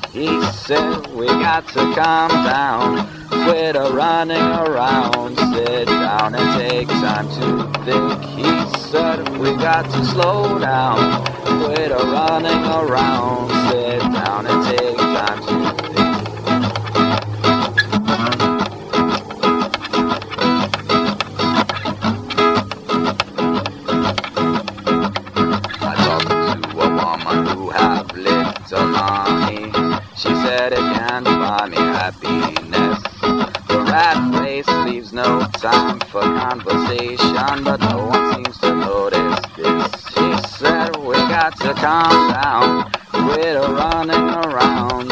He said we got to calm down, quit running around, sit down and take time to think. He said we got to slow down, quit running around, sit down and take time to think. I talked to a woman who have little money. She said it can't buy me happiness. The rat race leaves no time for conversation, but no one seems to notice this. She said we got to calm down, quit running around,